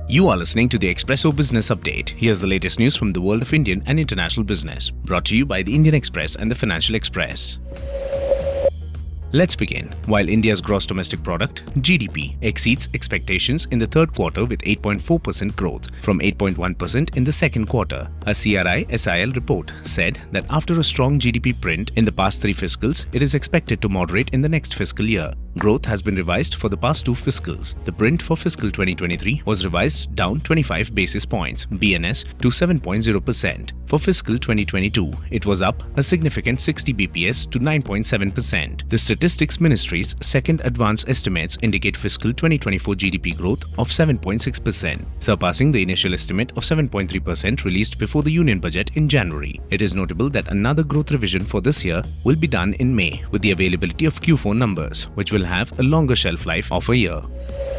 You are listening to the Expresso Business Update. Here's the latest news from the world of Indian and international business, brought to you by the Indian Express and the Financial Express. Let's begin. While India's gross domestic product (GDP) exceeds expectations in the third quarter with 8.4% growth from 8.1% in the second quarter, a CRI-SIL report said that after a strong GDP print in the past three fiscals, it is expected to moderate in the next fiscal year. Growth has been revised for the past two fiscals. The print for fiscal 2023 was revised down 25 basis points (BNS) to 7.0%. For fiscal 2022, it was up a significant 60 bps to 9.7%. The Statistics Ministry's second advance estimates indicate fiscal 2024 GDP growth of 7.6%, surpassing the initial estimate of 7.3% released before the Union Budget in January. It is notable that another growth revision for this year will be done in May with the availability of Q4 numbers, which will have a longer shelf life of a year.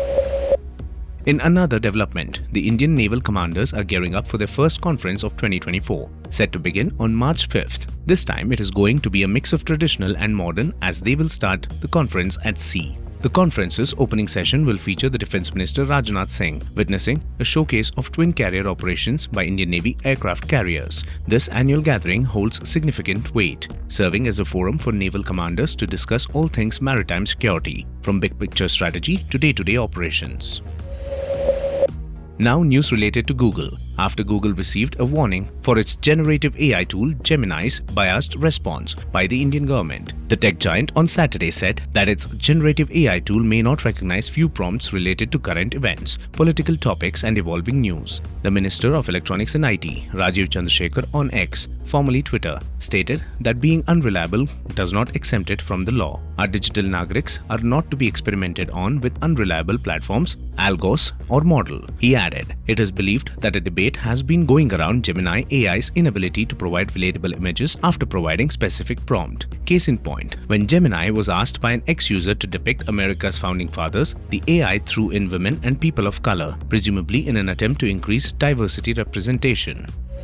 In another development, the Indian naval commanders are gearing up for their first conference of 2024, set to begin on March 5th. This time it is going to be a mix of traditional and modern as they will start the conference at sea. The conference's opening session will feature the Defence Minister Rajnath Singh witnessing a showcase of twin carrier operations by Indian Navy aircraft carriers. This annual gathering holds significant weight, serving as a forum for naval commanders to discuss all things maritime security, from big picture strategy to day-to-day operations. Now news related to Google, after Google received a warning for its generative AI tool Gemini's biased response by the Indian government. The tech giant on Saturday said that its generative AI tool may not recognize few prompts related to current events, political topics and evolving news. The Minister of Electronics and IT, Rajiv Chandrasekhar on X, formerly Twitter, stated that being unreliable does not exempt it from the law. Our digital nagriks are not to be experimented on with unreliable platforms, algos or model. He added, it is believed that a debate has been going around Gemini AI's inability to provide relatable images after providing specific prompt. Case in point, when Gemini was asked by an ex-user to depict America's founding fathers, the AI threw in women and people of color, presumably in an attempt to increase diversity representation.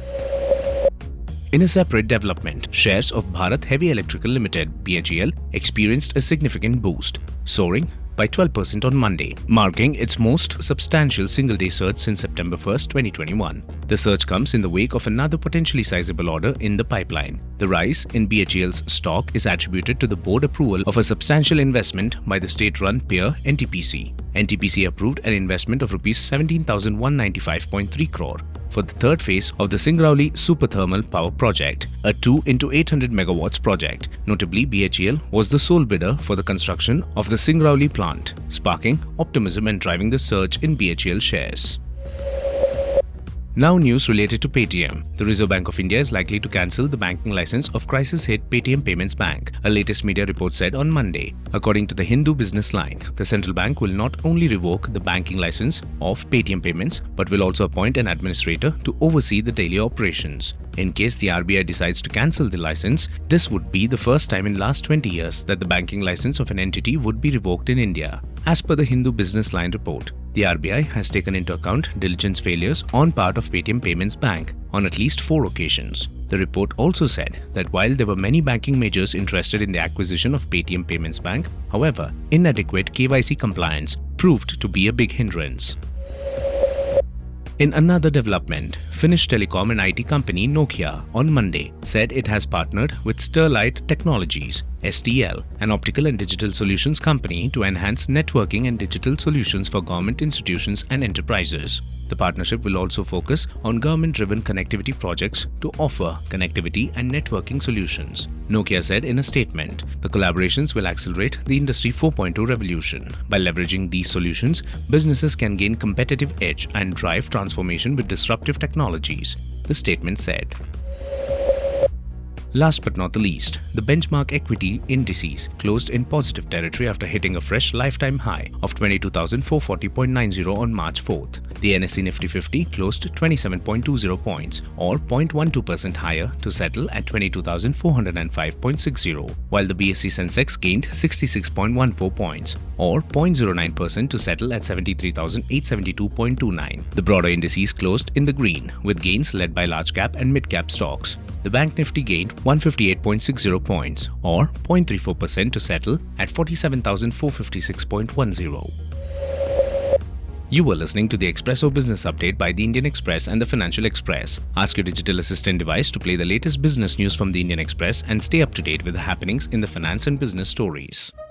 In a separate development, shares of Bharat Heavy Electrical Limited (BHEL) experienced a significant boost, soaring by 12% on Monday, marking its most substantial single-day surge since September 1, 2021. The surge comes in the wake of another potentially sizable order in the pipeline. The rise in BHEL's stock is attributed to the board approval of a substantial investment by the state-run peer NTPC. NTPC approved an investment of Rs 17,195.3 crore for the third phase of the Singrauli Superthermal Power Project, a 2 into 800 megawatts project. Notably, BHEL was the sole bidder for the construction of the Singrauli plant, sparking optimism and driving the surge in BHEL shares. Now news related to Paytm. The Reserve Bank of India is likely to cancel the banking license of crisis-hit Paytm Payments Bank, a latest media report said on Monday. According to the Hindu Business Line, the central bank will not only revoke the banking license of Paytm Payments but will also appoint an administrator to oversee the daily operations. In case the RBI decides to cancel the license, this would be the first time in last 20 years that the banking license of an entity would be revoked in India. As per the Hindu Business Line report, the RBI has taken into account diligence failures on part of Paytm Payments Bank on at least 4 occasions. The report also said that while there were many banking majors interested in the acquisition of Paytm Payments Bank, however, inadequate KYC compliance proved to be a big hindrance. In another development, Finnish telecom and IT company Nokia on Monday said it has partnered with Sterlite Technologies (STL), an optical and digital solutions company, to enhance networking and digital solutions for government institutions and enterprises. The partnership will also focus on government-driven connectivity projects to offer connectivity and networking solutions. Nokia said in a statement, the collaborations will accelerate the Industry 4.0 revolution. By leveraging these solutions, businesses can gain competitive edge and drive transformation with disruptive technologies, the statement said. Last but not the least, the benchmark equity indices closed in positive territory after hitting a fresh lifetime high of 22,440.90 on March 4th. The NSE Nifty 50 closed 27.20 points or 0.12% higher to settle at 22,405.60, while the BSE Sensex gained 66.14 points or 0.09% to settle at 73,872.29. The broader indices closed in the green, with gains led by large cap and mid cap stocks. The Bank Nifty gained 158.60 points or 0.34% to settle at 47,456.10. You were listening to the Expresso Business Update by the Indian Express and the Financial Express. Ask your digital assistant device to play the latest business news from the Indian Express and stay up to date with the happenings in the finance and business stories.